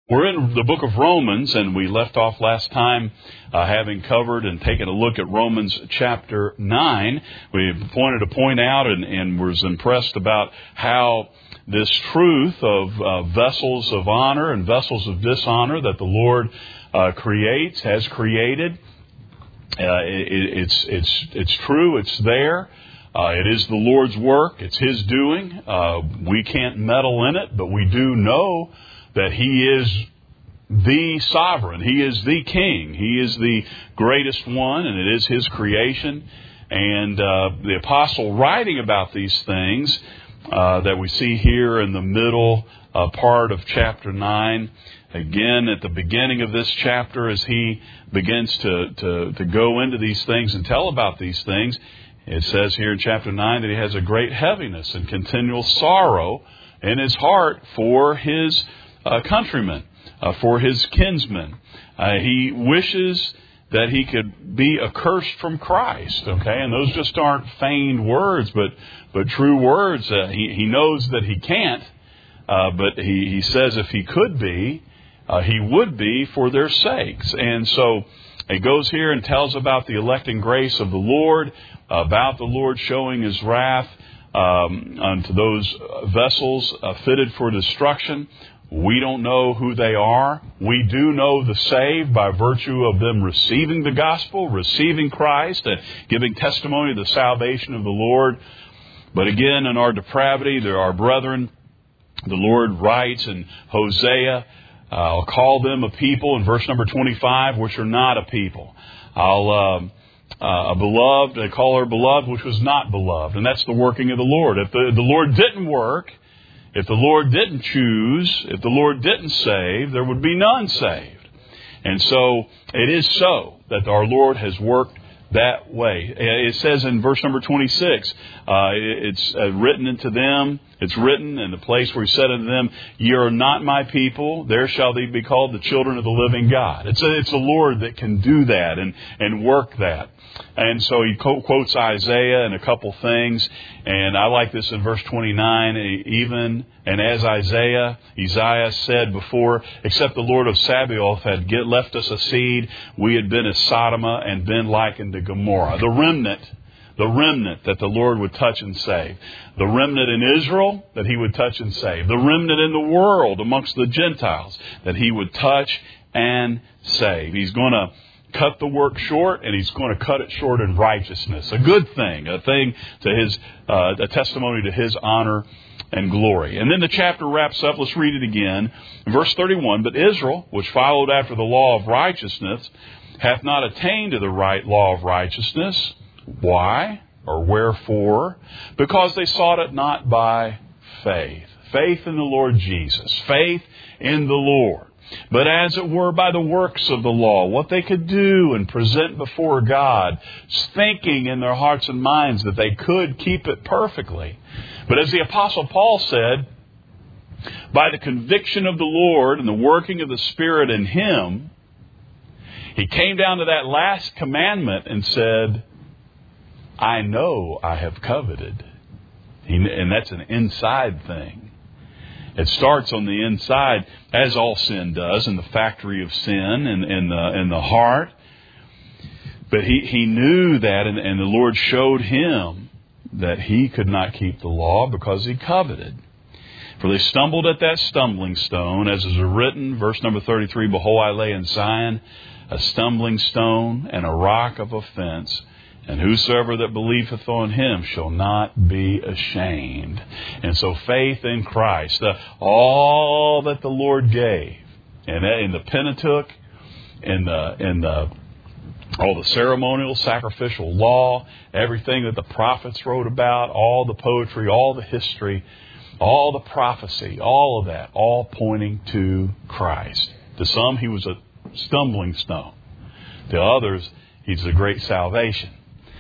We're in the book of Romans, and we left off last time having covered and taken a look at Romans chapter 9. We pointed a point out and was impressed about how this truth of vessels of honor and vessels of dishonor that the Lord has created. It's true. It's there. It is the Lord's work. It's His doing. We can't meddle in it, but we do know that He is the sovereign. He is the King. He is the greatest one, and it is His creation. And the apostle writing about these things that we see here in the middle part of chapter 9, again at the beginning of this chapter, as he begins to go into these things and tell about these things, it says here in chapter 9 that he has a great heaviness and continual sorrow in his heart for his countrymen, for his kinsmen. He wishes that he could be accursed from Christ. Okay, and those just aren't feigned words, but true words. He knows that he can't, but he says if he could be, he would be for their sakes. And so it goes here and tells about the electing grace of the Lord, about the Lord showing His wrath unto those vessels fitted for destruction. We don't know who they are. We do know the saved by virtue of them receiving the gospel, receiving Christ, and giving testimony to the salvation of the Lord. But again, in our depravity, there are brethren. The Lord writes in Hosea, I'll call them a people, in verse number 25, which are not a people. I'll a beloved, I call her beloved, which was not beloved. And that's the working of the Lord. If the Lord didn't work, if the Lord didn't choose, if the Lord didn't save, there would be none saved. And so it is so that our Lord has worked that way. It says in verse number 26, it's written unto them, it's written in the place where He said unto them, ye are not my people, there shall they be called the children of the living God. It's the Lord that can do that and work that. And so he quotes Isaiah and a couple things, and I like this in verse 29, even, and as Isaiah said before, except the Lord of Sabaoth had left us a seed, we had been as Sodom and been likened to Gomorrah. The remnant that the Lord would touch and save. The remnant in Israel that He would touch and save. The remnant in the world amongst the Gentiles that He would touch and save. He's going to cut the work short, and He's going to cut it short in righteousness. A good thing, a thing to His, a testimony to His honor and glory. And then the chapter wraps up. Let's read it again. In verse 31, but Israel, which followed after the law of righteousness, hath not attained to the right law of righteousness. Why or wherefore? Because they sought it not by faith. Faith in the Lord Jesus. Faith in the Lord. But as it were by the works of the law, what they could do and present before God, thinking in their hearts and minds that they could keep it perfectly. But as the Apostle Paul said, by the conviction of the Lord and the working of the Spirit in him, he came down to that last commandment and said, I know I have coveted. And that's an inside thing. It starts on the inside, as all sin does, in the factory of sin and in the heart. But he knew that, and the Lord showed him that he could not keep the law because he coveted. For they stumbled at that stumbling stone, as is written, verse number 33, behold, I lay in Zion a stumbling stone and a rock of offense, and whosoever that believeth on Him shall not be ashamed. And so faith in Christ, all that the Lord gave, and in the Pentateuch, in all the ceremonial, sacrificial law, everything that the prophets wrote about, all the poetry, all the history, all the prophecy, all of that, all pointing to Christ. To some, He was a stumbling stone. To others, He's the great salvation.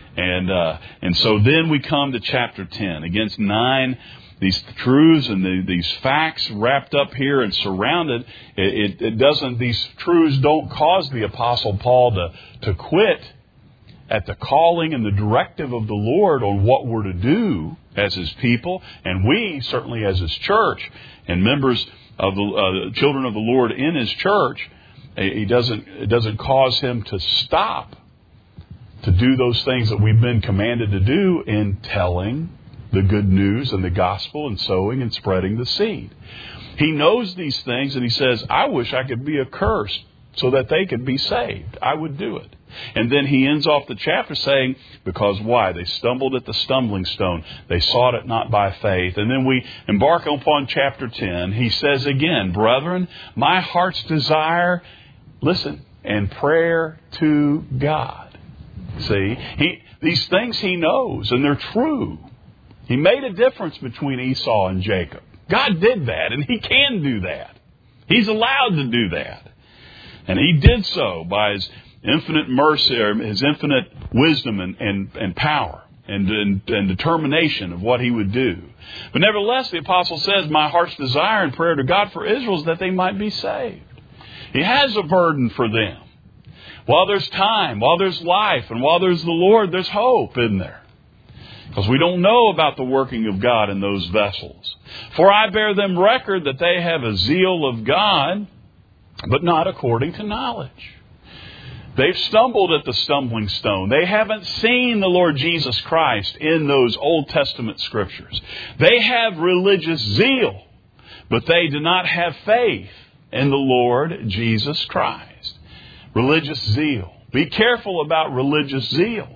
And so then we come to chapter 10. Against 9, these truths and these facts wrapped up here and surrounded. It doesn't. These truths don't cause the Apostle Paul to quit at the calling and the directive of the Lord on what we're to do as His people, and we certainly as His church and members of the children of the Lord in His church. It doesn't cause Him to stop to do those things that we've been commanded to do in telling the good news and the gospel and sowing and spreading the seed. He knows these things, and He says, I wish I could be accursed so that they could be saved. I would do it. And then He ends off the chapter saying, because why? They stumbled at the stumbling stone. They sought it not by faith. And then we embark upon chapter 10. He says again, brethren, my heart's desire, listen, and prayer to God. See, these things He knows, and they're true. He made a difference between Esau and Jacob. God did that, and He can do that. He's allowed to do that. And He did so by His infinite mercy, or His infinite wisdom and power and determination of what He would do. But nevertheless, the apostle says, my heart's desire and prayer to God for Israel is that they might be saved. He has a burden for them. While there's time, while there's life, and while there's the Lord, there's hope, isn't there? Because we don't know about the working of God in those vessels. For I bear them record that they have a zeal of God, but not according to knowledge. They've stumbled at the stumbling stone. They haven't seen the Lord Jesus Christ in those Old Testament scriptures. They have religious zeal, but they do not have faith in the Lord Jesus Christ. Religious zeal. Be careful about religious zeal.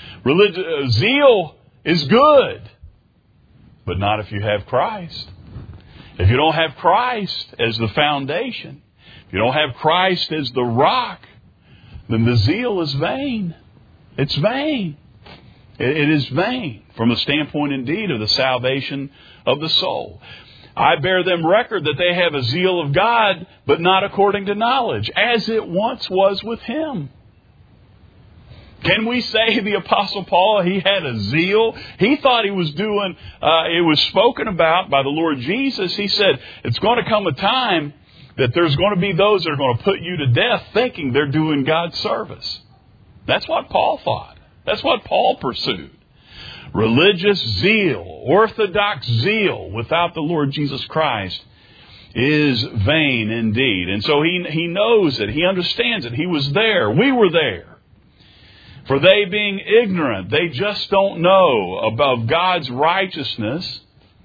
Zeal is good, but not if you have Christ. If you don't have Christ as the foundation, if you don't have Christ as the rock, then the zeal is vain. It's vain. It is vain from the standpoint, indeed, of the salvation of the soul. I bear them record that they have a zeal of God, but not according to knowledge, as it once was with Him. Can we say the Apostle Paul, he had a zeal? He thought he was doing, it was spoken about by the Lord Jesus. He said, it's going to come a time that there's going to be those that are going to put you to death thinking they're doing God's service. That's what Paul thought. That's what Paul pursued. Religious zeal, orthodox zeal without the Lord Jesus Christ is vain indeed. And so he knows it. He understands it. He was there. We were there. For they being ignorant, they just don't know about God's righteousness.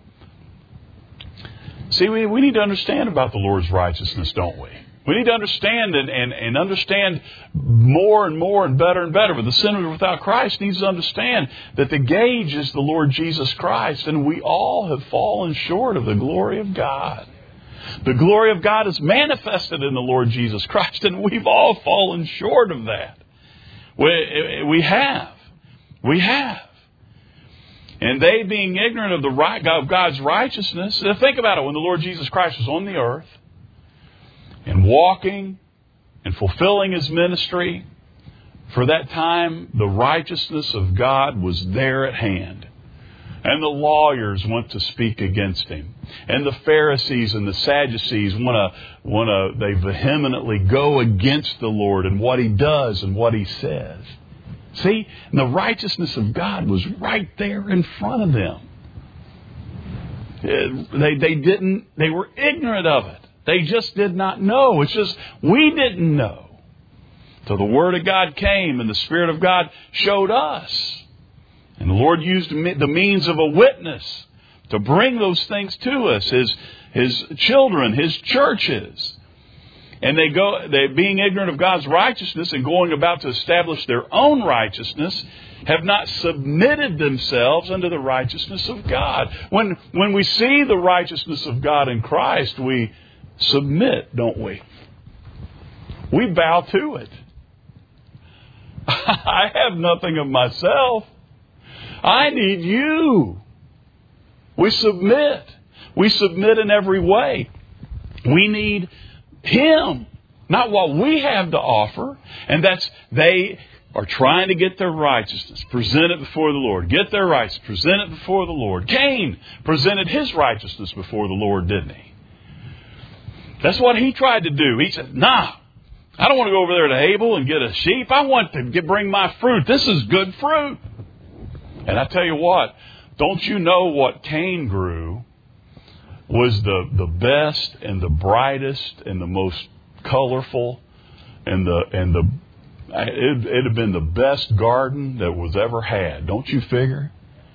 See, we need to understand about the Lord's righteousness, don't we? We need to understand and understand more and more and better. But the sinner without Christ needs to understand that the gauge is the Lord Jesus Christ, and we all have fallen short of the glory of God. The glory of God is manifested in the Lord Jesus Christ, and we've all fallen short of that. We have. And they being ignorant of God's righteousness. Think about it. When the Lord Jesus Christ was on the earth and walking and fulfilling His ministry, for that time the righteousness of God was there at hand. And the lawyers want to speak against Him. And the Pharisees and the Sadducees they vehemently go against the Lord and what He does and what He says. See, and the righteousness of God was right there in front of them. They were ignorant of it. They just did not know. It's just, we didn't know. So the Word of God came and the Spirit of God showed us. And the Lord used the means of a witness to bring those things to us, His children, His churches. And they being ignorant of God's righteousness and going about to establish their own righteousness, have not submitted themselves unto the righteousness of God. When we see the righteousness of God in Christ, we submit, don't we? We bow to it. I have nothing of myself. I need you. We submit. We submit in every way. We need Him, not what we have to offer. And they are trying to get their righteousness presented before the Lord. Get their rights presented before the Lord. Cain presented his righteousness before the Lord, didn't he? That's what he tried to do. He said, nah, I don't want to go over there to Abel and get a sheep. I want to bring my fruit. This is good fruit. And I tell you what, Don't you know what Cain grew was the best and the brightest and the most colorful and it'd have been the best garden that was ever had. Don't you figure?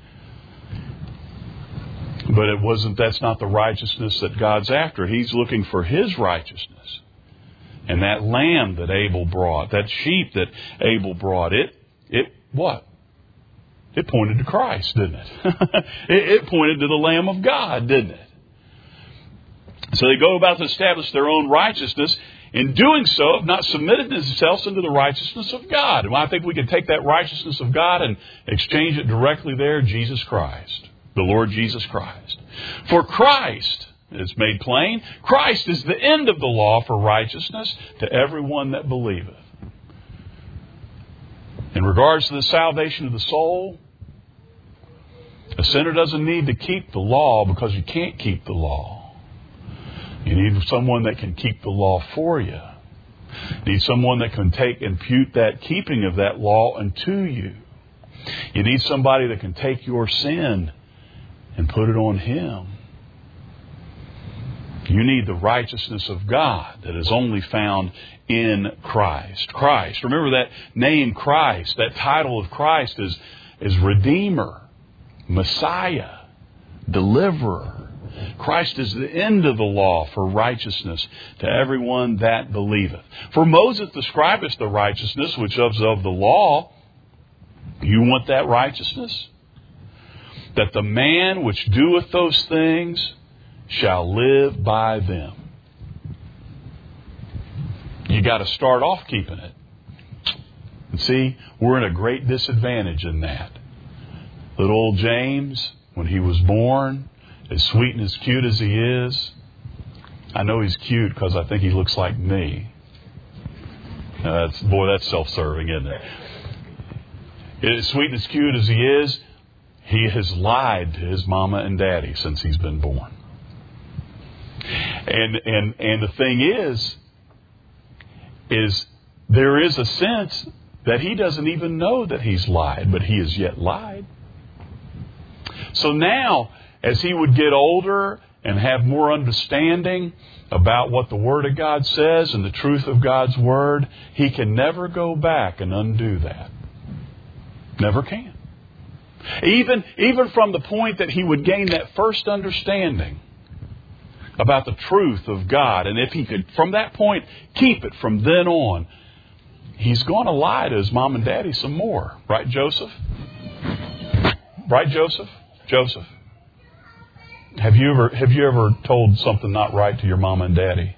But it wasn't. That's not the righteousness that God's after. He's looking for His righteousness. And that lamb that Abel brought, that sheep that Abel brought, it what? It pointed to Christ, didn't it? It pointed to the Lamb of God, didn't it? So they go about to establish their own righteousness. In doing so, have not submitted themselves into the righteousness of God. And I think we can take that righteousness of God and exchange it directly there, Jesus Christ, the Lord Jesus Christ. For Christ, it's made plain, Christ is the end of the law for righteousness to everyone that believeth. In regards to the salvation of the soul, a sinner doesn't need to keep the law because you can't keep the law. You need someone that can keep the law for you. You need someone that can impute that keeping of that law unto you. You need somebody that can take your sin and put it on Him. You need the righteousness of God that is only found in Christ. Christ. Remember that name Christ, that title of Christ is Redeemer, Messiah, Deliverer. Christ is the end of the law for righteousness to everyone that believeth. For Moses describeth the righteousness which is of the law. You want that righteousness? That the man which doeth those things shall live by them. You got to start off keeping it. And see, we're in a great disadvantage in that. Little old James, when he was born, as sweet and as cute as he is, I know he's cute because I think he looks like me. That's self-serving, isn't it? As sweet and as cute as he is, he has lied to his mama and daddy since he's been born. And the thing is there is a sense that he doesn't even know that he's lied, but he has yet lied. So now, as he would get older and have more understanding about what the Word of God says and the truth of God's Word, he can never go back and undo that. Never can. Even from the point that he would gain that first understanding about the truth of God, and if he could, from that point, keep it from then on, he's going to lie to his mom and daddy some more. Right, Joseph? Right, Joseph? Joseph. Have you ever told something not right to your mom and daddy?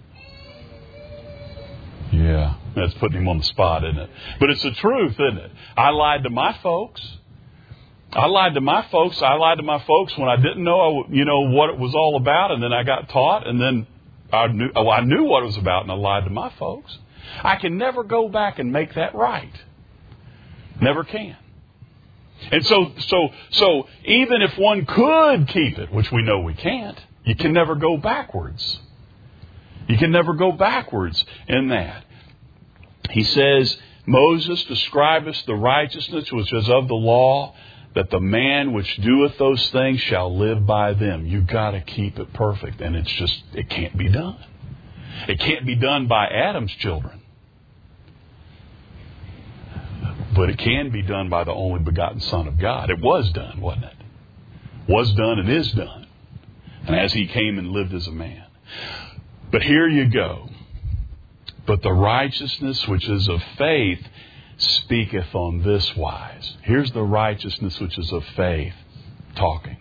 Yeah, that's putting him on the spot, isn't it? But it's the truth, isn't it? I lied to my folks. I lied to my folks when I didn't know, what it was all about, and then I got taught, and then I knew what it was about, and I lied to my folks. I can never go back and make that right. Never can. And so even if one could keep it, which we know we can't, you can never go backwards. You can never go backwards in that. He says, Moses describeth the righteousness which is of the law, that the man which doeth those things shall live by them. You've got to keep it perfect. And it can't be done. It can't be done by Adam's children. But it can be done by the only begotten Son of God. It was done, wasn't it? Was done and is done. And as he came and lived as a man. But here you go. But the righteousness which is of faith speaketh on this wise. Here's the righteousness which is of faith talking.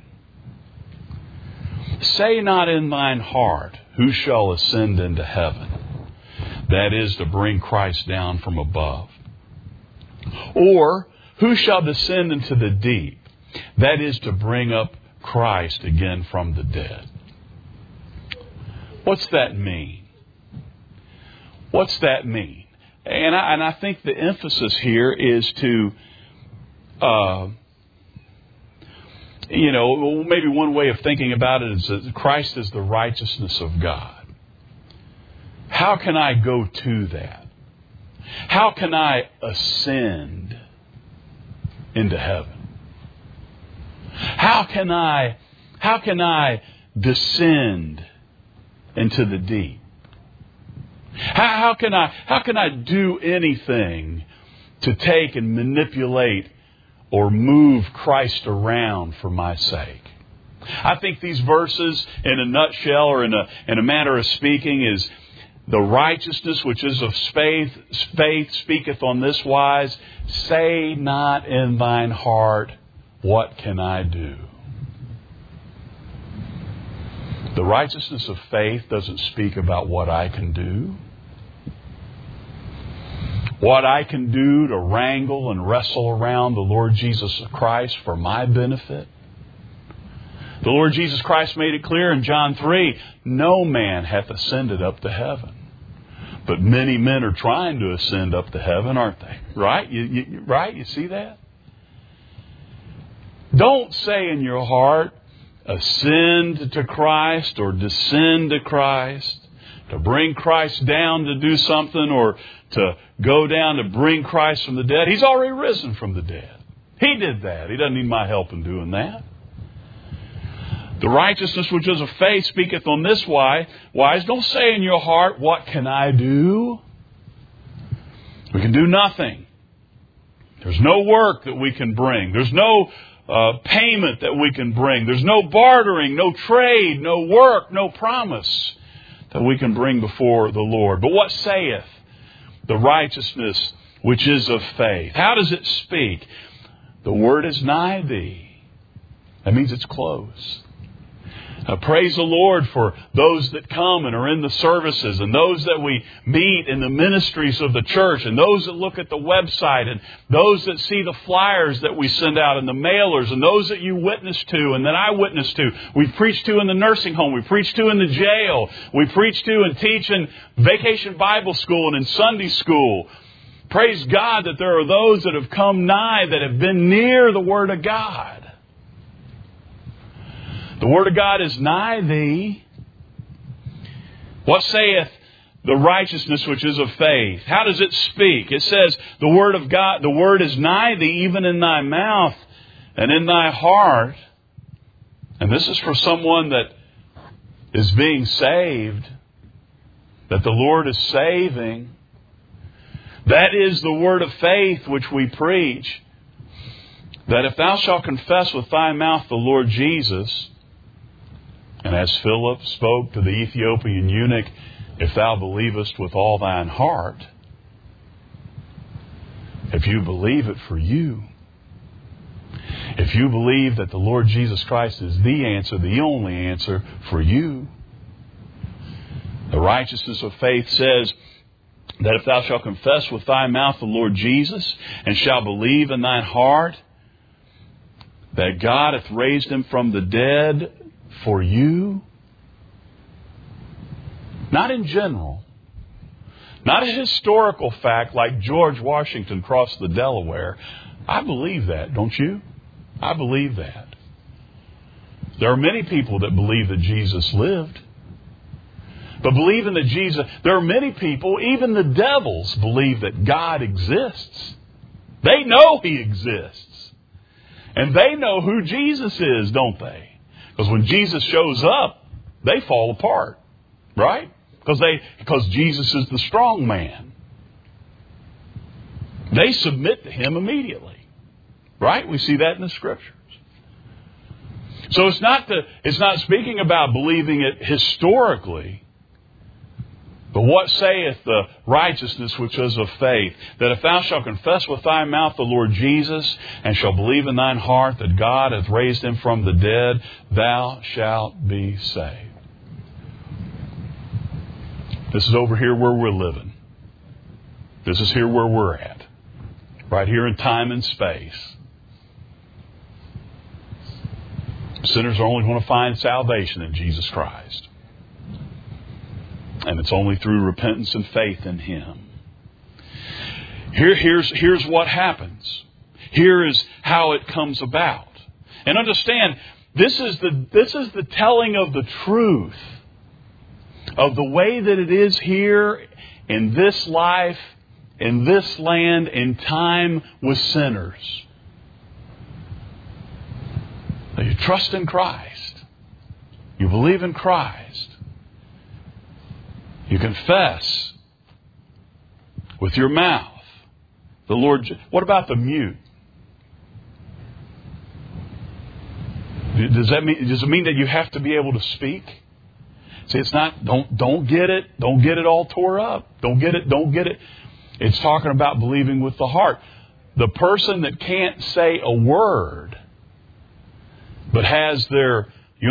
Say not in thine heart, who shall ascend into heaven? That is to bring Christ down from above. Or, who shall descend into the deep? That is to bring up Christ again from the dead. What's that mean? What's that mean? And I think the emphasis here is to, maybe one way of thinking about it is that Christ is the righteousness of God. How can I go to that? How can I ascend into heaven? How can I descend into the deep? How can I do anything to take and manipulate or move Christ around for my sake? I think these verses, in a nutshell or in a manner of speaking, is the righteousness which is of faith speaketh on this wise, say not in thine heart, what can I do? The righteousness of faith doesn't speak about what I can do. What I can do to wrangle and wrestle around the Lord Jesus Christ for my benefit. The Lord Jesus Christ made it clear in John 3, no man hath ascended up to heaven. But many men are trying to ascend up to heaven, aren't they? Right? You see that? Don't say in your heart, ascend to Christ or descend to Christ, to bring Christ down to do something or to go down to bring Christ from the dead. He's already risen from the dead. He did that. He doesn't need my help in doing that. The righteousness which is of faith speaketh on this wise. Don't say in your heart, what can I do? We can do nothing. There's no work that we can bring. There's no payment that we can bring. There's no bartering, no trade, no work, no promise that we can bring before the Lord. But what saith the righteousness which is of faith? How does it speak? The word is nigh thee. That means it's close. Praise the Lord for those that come and are in the services and those that we meet in the ministries of the church and those that look at the website and those that see the flyers that we send out and the mailers and those that you witness to and that I witness to. We preach to in the nursing home. We preach to in the jail. We preach to and teach in Vacation Bible School and in Sunday school. Praise God that there are those that have come nigh, that have been near the Word of God. The Word of God is nigh thee. What saith the righteousness which is of faith? How does it speak? It says, the Word of God, the Word is nigh thee, even in thy mouth and in thy heart. And this is for someone that is being saved, that the Lord is saving. That is the word of faith which we preach. That if thou shalt confess with thy mouth the Lord Jesus, and as Philip spoke to the Ethiopian eunuch, if thou believest with all thine heart, if you believe it for you, if you believe that the Lord Jesus Christ is the answer, the only answer for you, the righteousness of faith says that if thou shalt confess with thy mouth the Lord Jesus, and shalt believe in thine heart that God hath raised him from the dead for you, not in general, not a historical fact like George Washington crossed the Delaware. I believe that, don't you? I believe that. There are many people that believe that Jesus lived. But believing that Jesus, there are many people, even the devils, believe that God exists. They know He exists. And they know who Jesus is, don't they? Because when Jesus shows up, they fall apart. Right? Because Jesus is the strong man. They submit to Him immediately. Right? We see that in the Scriptures. So it's not speaking about believing it historically. But what saith the righteousness which is of faith? That if thou shalt confess with thy mouth the Lord Jesus, and shalt believe in thine heart that God hath raised him from the dead, thou shalt be saved. This is over here where we're living. This is here where we're at. Right here in time and space. Sinners are only going to find salvation in Jesus Christ. And it's only through repentance and faith in Him. Here's what happens. Here is how it comes about. And understand, this is the telling of the truth of the way that it is here in this life, in this land, in time with sinners. You trust in Christ. You believe in Christ. You confess with your mouth the Lord. What about the mute? Does it mean that you have to be able to speak? See, it's not. Don't get it. Don't get it all tore up. Don't get it. It's talking about believing with the heart. The person that can't say a word, but has their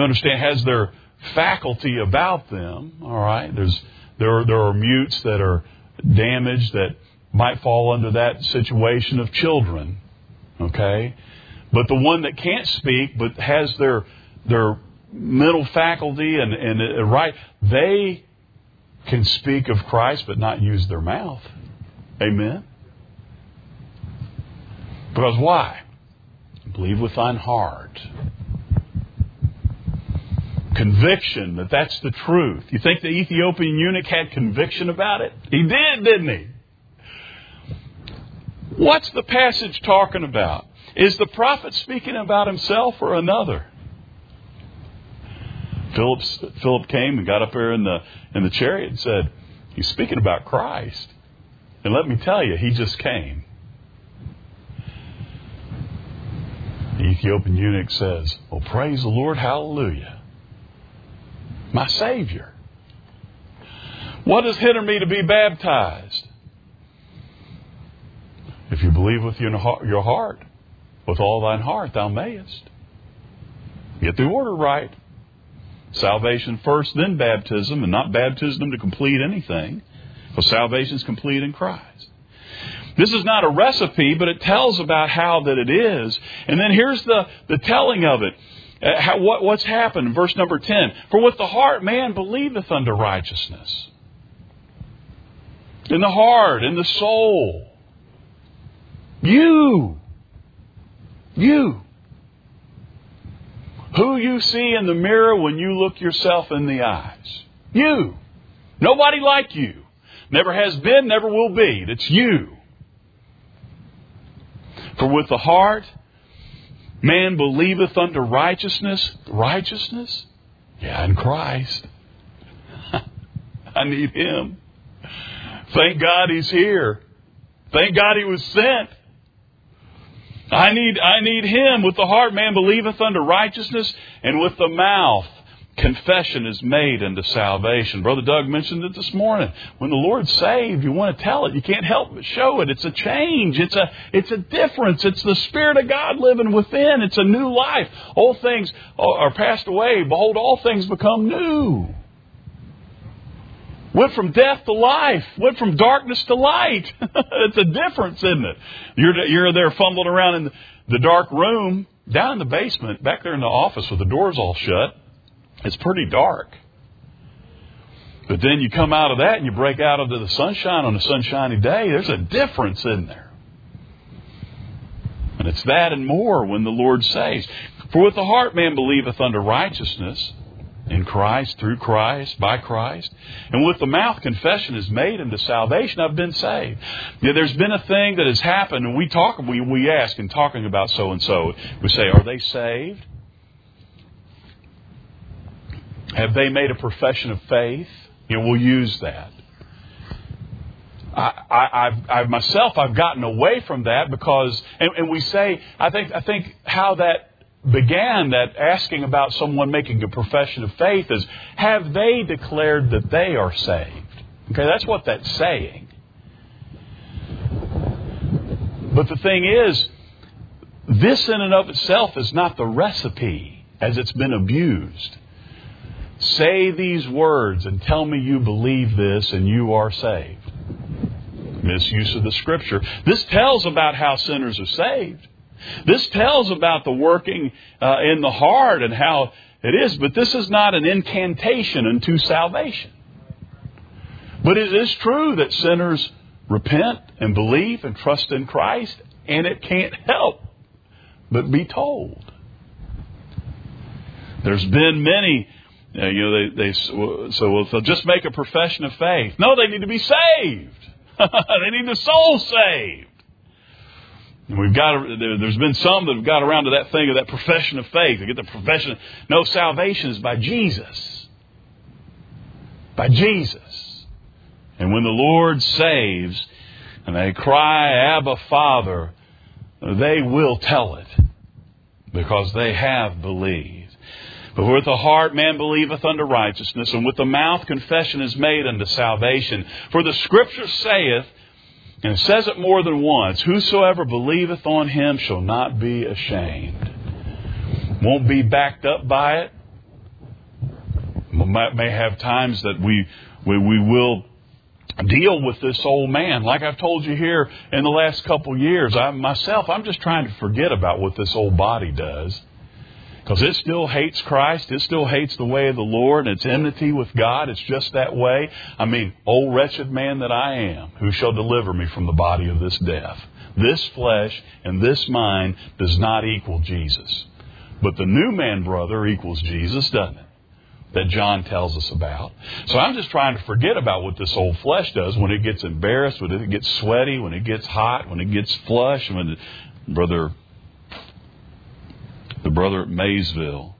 faculty about them. All right, there are mutes that are damaged that might fall under that situation of children. Okay. But the one that can't speak but has their mental faculty and right, they can speak of Christ but not use their mouth. Amen? Because why? Believe with thine heart. Conviction that that's the truth. You think the Ethiopian eunuch had conviction about it? He did, didn't he? What's the passage talking about? Is the prophet speaking about himself or another? Philip came and got up there in the chariot and said, he's speaking about Christ. And let me tell you, he just came. The Ethiopian eunuch says, oh, praise the Lord, hallelujah. My Savior. What does hinder me to be baptized? If you believe with your heart, with all thine heart thou mayest. Get the order right. Salvation first, then baptism, and not baptism to complete anything. For salvation is complete in Christ. This is not a recipe, but it tells about how that it is. And then here's the telling of it. What's happened? Verse number 10. For with the heart man believeth unto righteousness. In the heart, in the soul. You. Who you see in the mirror when you look yourself in the eyes. You. Nobody like you. Never has been, never will be. It's you. For with the heart, man believeth unto righteousness. Righteousness? Yeah, in Christ. I need Him. Thank God He's here. Thank God He was sent. I need Him. With the heart man believeth unto righteousness, and with the mouth confession is made unto salvation. Brother Doug mentioned it this morning. When the Lord's saved, you want to tell it. You can't help but show it. It's a change. It's a difference. It's the Spirit of God living within. It's a new life. Old things are passed away. Behold, all things become new. Went from death to life. Went from darkness to light. It's a difference, isn't it? You're there fumbling around in the dark room, down in the basement, back there in the office with the doors all shut. It's pretty dark. But then you come out of that and you break out into the sunshine on a sunshiny day. There's a difference in there. And it's that and more when the Lord saves. For with the heart man believeth unto righteousness, in Christ, through Christ, by Christ. And with the mouth confession is made unto salvation. I've been saved. Yeah, there's been a thing that has happened, and we ask in talking about so and so. We say, are they saved? Have they made a profession of faith? We'll use that. I've gotten away from that because, and we say, I think how that began, that asking about someone making a profession of faith, is, have they declared that they are saved? Okay, that's what that's saying. But the thing is, this in and of itself is not the recipe as it's been abused. Say these words and tell me you believe this and you are saved. Misuse of the Scripture. This tells about how sinners are saved. This tells about the working in the heart and how it is. But this is not an incantation unto salvation. But it is true that sinners repent and believe and trust in Christ, and it can't help but be told. There's been many, they they'll just make a profession of faith. No, they need to be saved. They need the soul saved. There's been some that have got around to that thing of that profession of faith. They get the profession. No, salvation is by Jesus. By Jesus. And when the Lord saves and they cry, Abba, Father, they will tell it because they have believed. But with the heart man believeth unto righteousness, and with the mouth confession is made unto salvation. For the Scripture saith, and it says it more than once, whosoever believeth on Him shall not be ashamed. Won't be backed up by it. May have times that we will deal with this old man. Like I've told you here in the last couple years, I'm just trying to forget about what this old body does. Because it still hates Christ. It still hates the way of the Lord. And it's enmity with God. It's just that way. I mean, O wretched man that I am, who shall deliver me from the body of this death? This flesh and this mind does not equal Jesus. But the new man, brother, equals Jesus, doesn't it? That John tells us about. So I'm just trying to forget about what this old flesh does when it gets embarrassed, when it gets sweaty, when it gets hot, when it gets flush. When the brother at Maysville,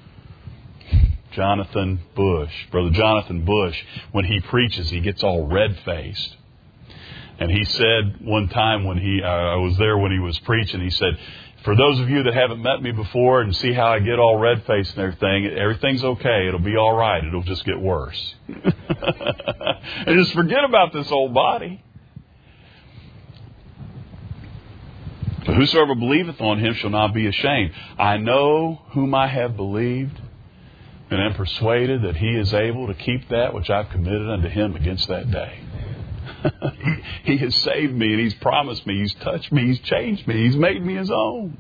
Jonathan Bush, Brother Jonathan Bush, when he preaches, he gets all red-faced. And he said one time when I was there when he was preaching, he said, for those of you that haven't met me before and see how I get all red-faced and everything's okay. It'll be all right. It'll just get worse. And just forget about this old body. But whosoever believeth on Him shall not be ashamed. I know whom I have believed, and am persuaded that He is able to keep that which I've committed unto Him against that day. He has saved me, and He's promised me. He's touched me. He's changed me. He's made me His own.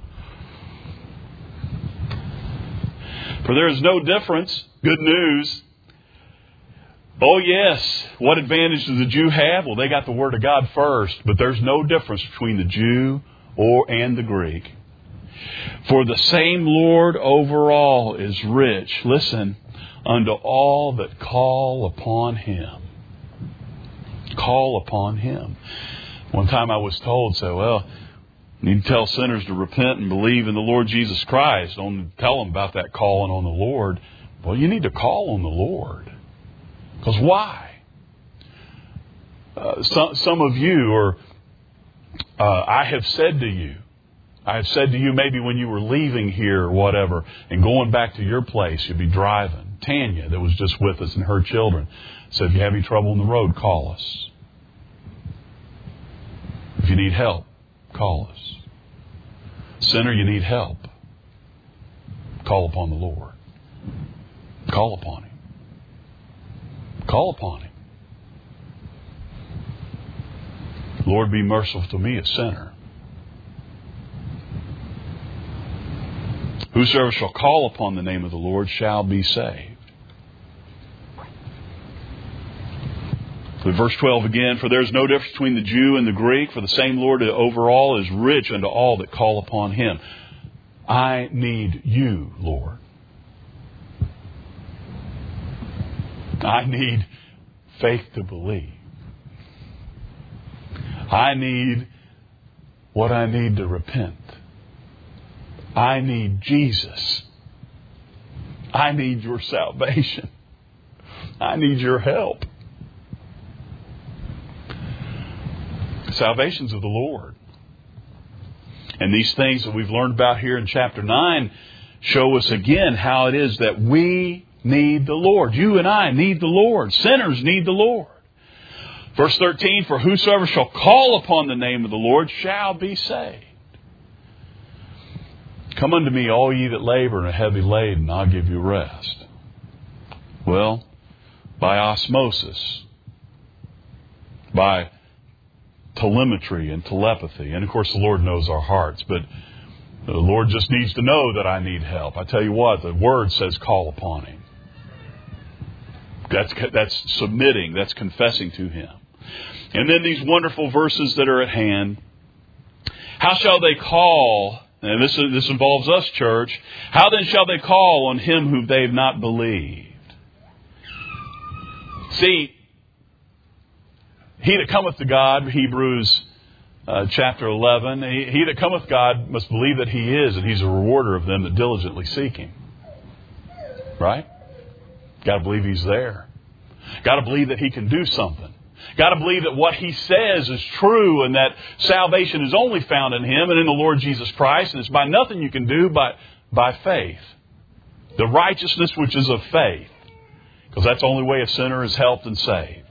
For there is no difference. Good news. Oh yes, what advantage does the Jew have? Well, they got the Word of God first, but there's no difference between the Jew and the Greek. For the same Lord over all is rich, listen, unto all that call upon Him. Call upon Him. One time I was told, you need to tell sinners to repent and believe in the Lord Jesus Christ. Don't tell them about that calling on the Lord. Well, you need to call on the Lord. Because why? Some of you are, I have said to you maybe when you were leaving here or whatever and going back to your place, you'd be driving. Tanya, that was just with us, and her children said, if you have any trouble on the road, call us. If you need help, call us. Sinner, you need help. Call upon the Lord. Call upon Him. Call upon Him. Lord, be merciful to me, a sinner. Whosoever shall call upon the name of the Lord shall be saved. Verse 12 again, for there is no difference between the Jew and the Greek, for the same Lord over all is rich unto all that call upon Him. I need you, Lord. I need faith to believe. I need what I need to repent. I need Jesus. I need your salvation. I need your help. Salvation's of the Lord. And these things that we've learned about here in chapter 9 show us again how it is that we need the Lord. You and I need the Lord. Sinners need the Lord. Verse 13, for whosoever shall call upon the name of the Lord shall be saved. Come unto me, all ye that labor and are heavy laden, and I'll give you rest. Well, by osmosis, by telemetry and telepathy. And of course the Lord knows our hearts, but the Lord just needs to know that I need help. I tell you what, the Word says call upon Him. That's submitting, that's confessing to Him. And then these wonderful verses that are at hand. How shall they call, and this involves us, church, how then shall they call on Him whom they have not believed? See, he that cometh to God, Hebrews chapter 11, he that cometh God must believe that He is, and He's a rewarder of them that diligently seek Him. Right? Got to believe He's there. Got to believe that He can do something. Got to believe that what He says is true, and that salvation is only found in Him and in the Lord Jesus Christ, and it's by nothing you can do but by faith. The righteousness which is of faith. Because that's the only way a sinner is helped and saved.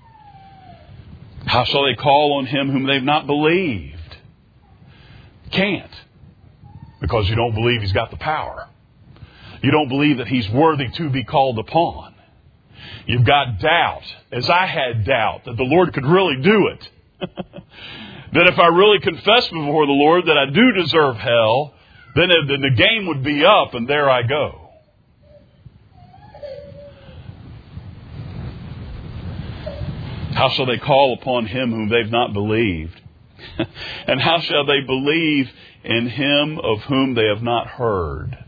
How shall they call on Him whom they've not believed? Can't. Because you don't believe He's got the power. You don't believe that He's worthy to be called upon. You've got doubt, as I had doubt, that the Lord could really do it. That if I really confess before the Lord that I do deserve hell, then the game would be up, and there I go. How shall they call upon Him whom they've not believed? And how shall they believe in Him of whom they have not heard?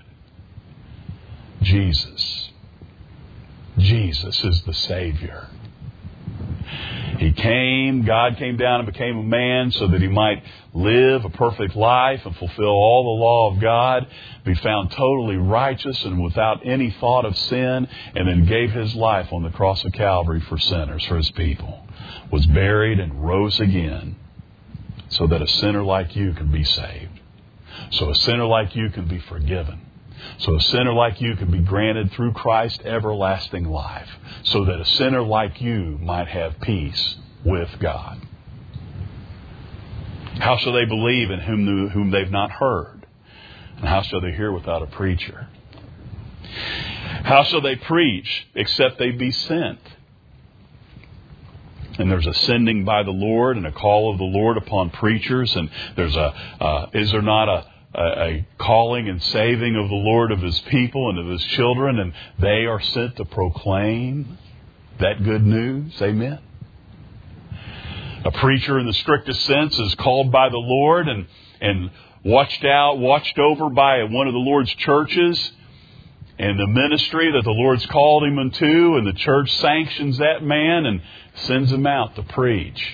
Jesus. Jesus is the Savior. He came, God came down and became a man so that He might live a perfect life and fulfill all the law of God, be found totally righteous and without any thought of sin, and then gave His life on the cross of Calvary for sinners, for His people. Was buried and rose again so that a sinner like you can be saved. So a sinner like you can be forgiven. So a sinner like you can be granted through Christ everlasting life. So that a sinner like you might have peace with God. How shall they believe in whom they've not heard? And how shall they hear without a preacher? How shall they preach except they be sent? And there's a sending by the Lord and a call of the Lord upon preachers. And there's is there not a calling and saving of the Lord of His people and of His children? And they are sent to proclaim that good news. Amen. A preacher in the strictest sense is called by the Lord and watched over by one of the Lord's churches. And the ministry that the Lord's called him into, and the church sanctions that man and sends him out to preach.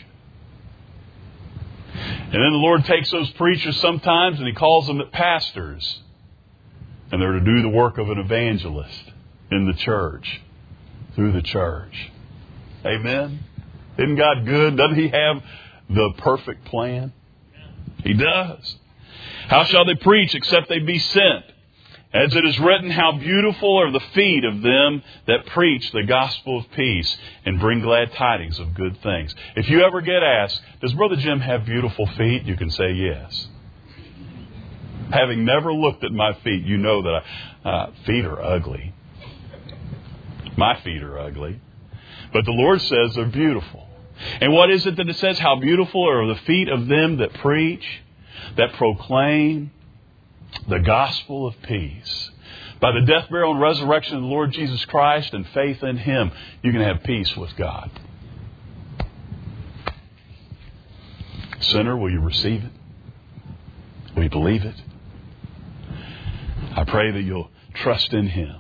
And then the Lord takes those preachers sometimes and He calls them pastors. And they're to do the work of an evangelist in the church, through the church. Amen? Isn't God good? Doesn't He have the perfect plan? He does. How shall they preach except they be sent? As it is written, how beautiful are the feet of them that preach the gospel of peace and bring glad tidings of good things. If you ever get asked, does Brother Jim have beautiful feet? You can say yes. Having never looked at my feet, you know that feet are ugly. My feet are ugly. But the Lord says they're beautiful. And what is it that it says? How beautiful are the feet of them that preach, that proclaim the gospel of peace. By the death, burial, and resurrection of the Lord Jesus Christ and faith in Him, you can have peace with God. Sinner, will you receive it? Will you believe it? I pray that you'll trust in Him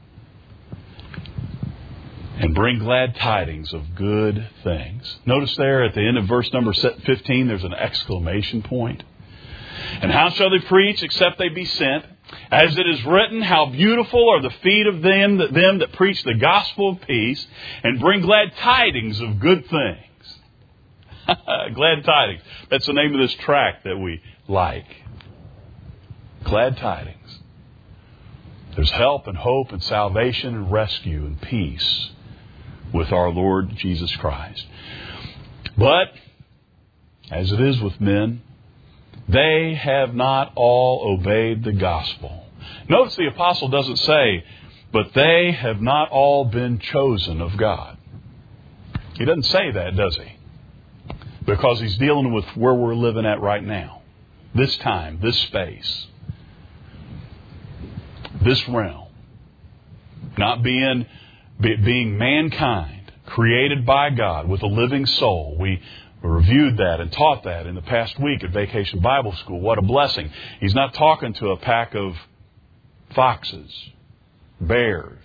and bring glad tidings of good things. Notice there at the end of verse number 15, there's an exclamation point. And how shall they preach except they be sent? As it is written, how beautiful are the feet of them that preach the gospel of peace and bring glad tidings of good things. Glad tidings. That's the name of this tract that we like. Glad tidings. There's help and hope and salvation and rescue and peace with our Lord Jesus Christ. But, as it is with men, they have not all obeyed the gospel. Notice the apostle doesn't say, but they have not all been chosen of God. He doesn't say that, does he? Because he's dealing with where we're living at right now. This time, this space. This realm. Not being mankind, created by God with a living soul. We reviewed that and taught that in the past week at Vacation Bible School. What a blessing. He's not talking to a pack of foxes, bears,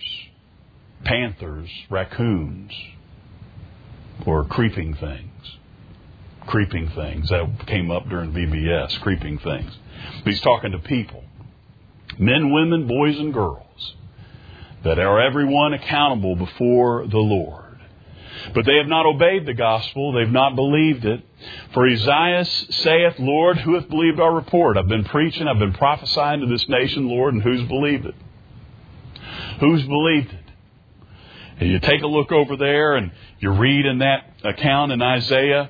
panthers, raccoons, or creeping things. creeping things. That came up during VBS, creeping things. He's talking to people, men, women, boys, and girls, that are everyone accountable before the Lord. But they have not obeyed the gospel. They've not believed it. For Isaiah saith, Lord, who hath believed our report? I've been preaching, I've been prophesying to this nation, Lord, and who's believed it? Who's believed it? And you take a look over there and you read in that account in Isaiah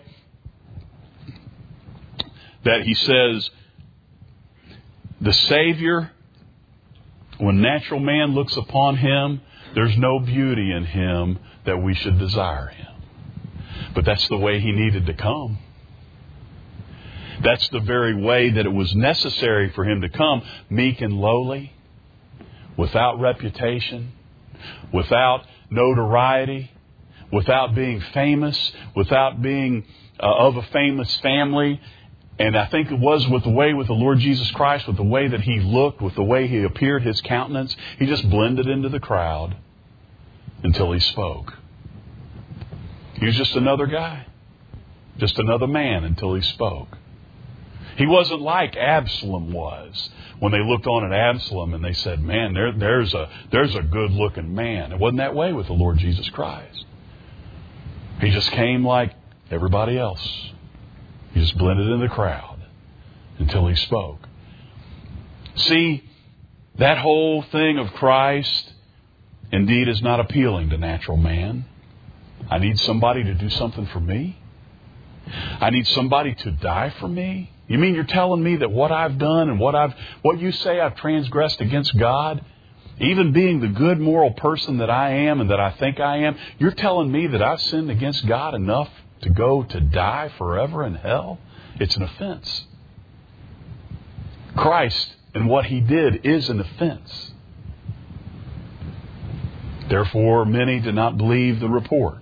that he says, the Savior, when natural man looks upon him, there's no beauty in him that we should desire him. But that's the way he needed to come. That's the very way that it was necessary for him to come, meek and lowly, without reputation, without notoriety, without being famous, without being of a famous family. And I think it was with the Lord Jesus Christ, with the way that he looked, with the way he appeared, his countenance, he just blended into the crowd until he spoke. He was just another guy, just another man until he spoke. He wasn't like Absalom was when they looked on at Absalom and they said, man, there's a good-looking man. It wasn't that way with the Lord Jesus Christ. He just came like everybody else. He just blended in the crowd until he spoke. See, that whole thing of Christ indeed is not appealing to natural man. I need somebody to do something for me. I need somebody to die for me. You mean you're telling me that what I've done and what you say I've transgressed against God, even being the good moral person that I am and that I think I am, you're telling me that I've sinned against God enough to go to die forever in hell? It's an offense. Christ and what he did is an offense. Therefore, many did not believe the report.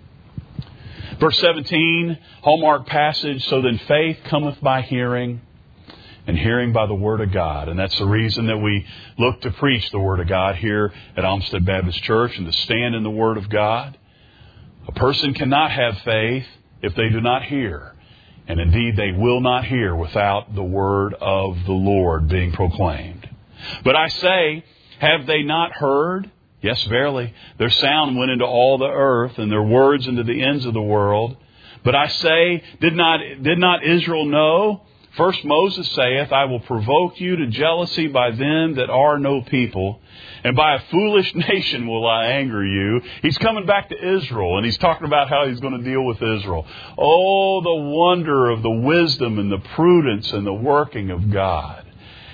Verse 17, hallmark passage, so then faith cometh by hearing, and hearing by the Word of God. And that's the reason that we look to preach the Word of God here at Olmsted Baptist Church and to stand in the Word of God. A person cannot have faith if they do not hear. And indeed, they will not hear without the Word of the Lord being proclaimed. But I say, have they not heard? Yes, verily, their sound went into all the earth, and their words into the ends of the world. But I say, did not Israel know? First Moses saith, I will provoke you to jealousy by them that are no people, and by a foolish nation will I anger you. He's coming back to Israel, and he's talking about how he's going to deal with Israel. Oh, the wonder of the wisdom and the prudence and the working of God.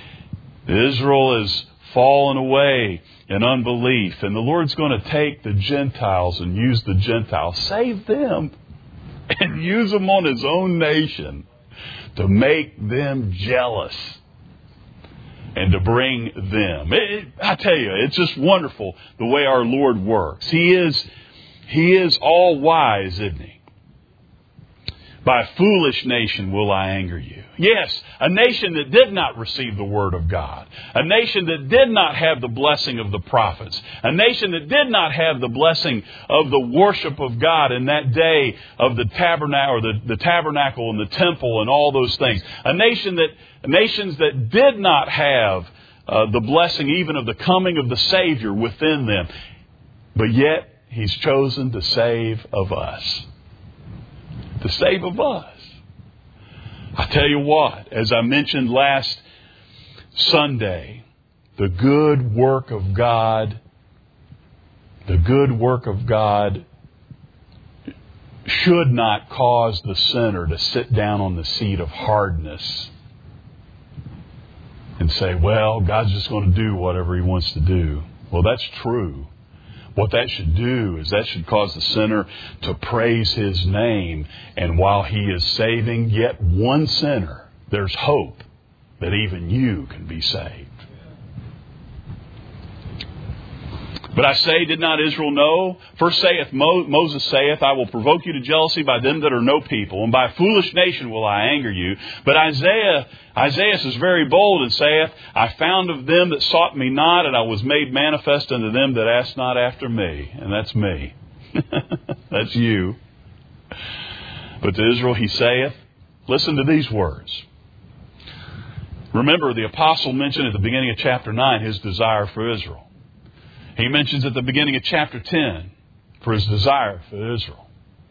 Israel is fallen away in unbelief, and the Lord's going to take the Gentiles and use the Gentiles, save them, and use them on his own nation to make them jealous and to bring them. I tell you, it's just wonderful the way our Lord works. He is all wise, isn't he? By a foolish nation will I anger you. Yes, a nation that did not receive the Word of God. A nation that did not have the blessing of the prophets. A nation that did not have the blessing of the worship of God in that day of the tabernacle, or the tabernacle and the temple and all those things. Nations that did not have the blessing even of the coming of the Savior within them. But yet, He's chosen to save of us. To save of us. I tell you what, as I mentioned last Sunday, the good work of God should not cause the sinner to sit down on the seat of hardness and say, well, God's just going to do whatever He wants to do. Well, that's true. What that should do is that should cause the sinner to praise His name. And while He is saving yet one sinner, there's hope that even you can be saved. But I say, did not Israel know? First saith Moses saith, I will provoke you to jealousy by them that are no people, and by a foolish nation will I anger you. But Isaiah is very bold and saith, I found of them that sought me not, and I was made manifest unto them that asked not after me. And that's me. That's you. But to Israel he saith, listen to these words. Remember, the apostle mentioned at the beginning of chapter 9 his desire for Israel. He mentions at the beginning of chapter 10 for his desire for Israel.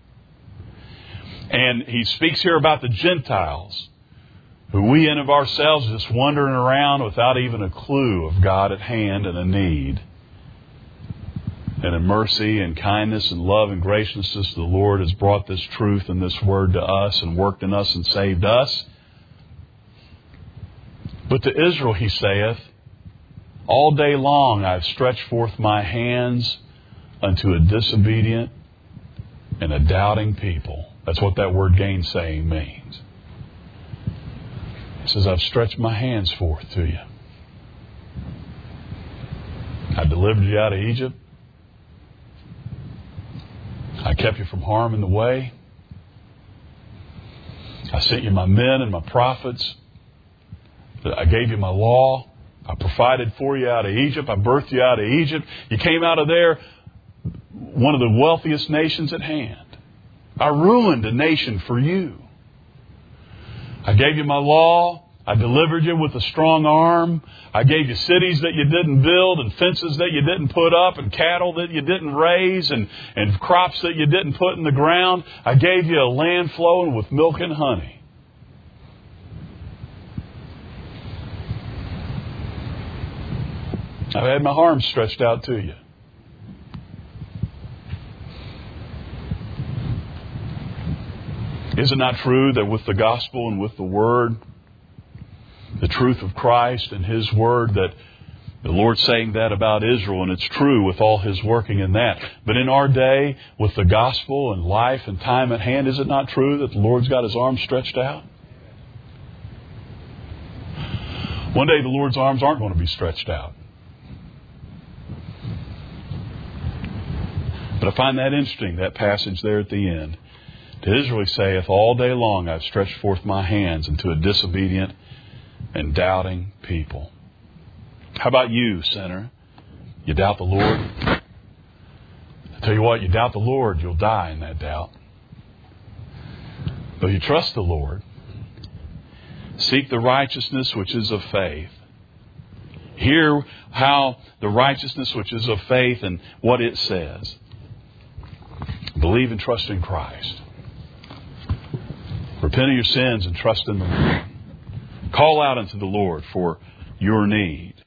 And he speaks here about the Gentiles, who we in of ourselves just wandering around without even a clue of God at hand and a need. And in mercy and kindness and love and graciousness, the Lord has brought this truth and this word to us and worked in us and saved us. But to Israel he saith, all day long I have stretched forth my hands unto a disobedient and a doubting people. That's what that word gainsaying means. He says, I've stretched my hands forth to you. I delivered you out of Egypt. I kept you from harm in the way. I sent you my men and my prophets. I gave you my law. I provided for you out of Egypt. I birthed you out of Egypt. You came out of there, one of the wealthiest nations at hand. I ruined a nation for you. I gave you my law. I delivered you with a strong arm. I gave you cities that you didn't build and fences that you didn't put up and cattle that you didn't raise and crops that you didn't put in the ground. I gave you a land flowing with milk and honey. I've had my arms stretched out to you. Is it not true that with the gospel and with the word, the truth of Christ and his word, that the Lord's saying that about Israel, and it's true with all his working in that. But in our day, with the gospel and life and time at hand, is it not true that the Lord's got his arms stretched out? One day the Lord's arms aren't going to be stretched out. But I find that interesting, that passage there at the end. To Israel he saith, all day long I've stretched forth my hands unto a disobedient and doubting people. How about you, sinner? You doubt the Lord? I tell you what, you doubt the Lord, you'll die in that doubt. But you trust the Lord. Seek the righteousness which is of faith. Hear how the righteousness which is of faith and what it says. Believe and trust in Christ. Repent of your sins and trust in the Lord. Call out unto the Lord for your need.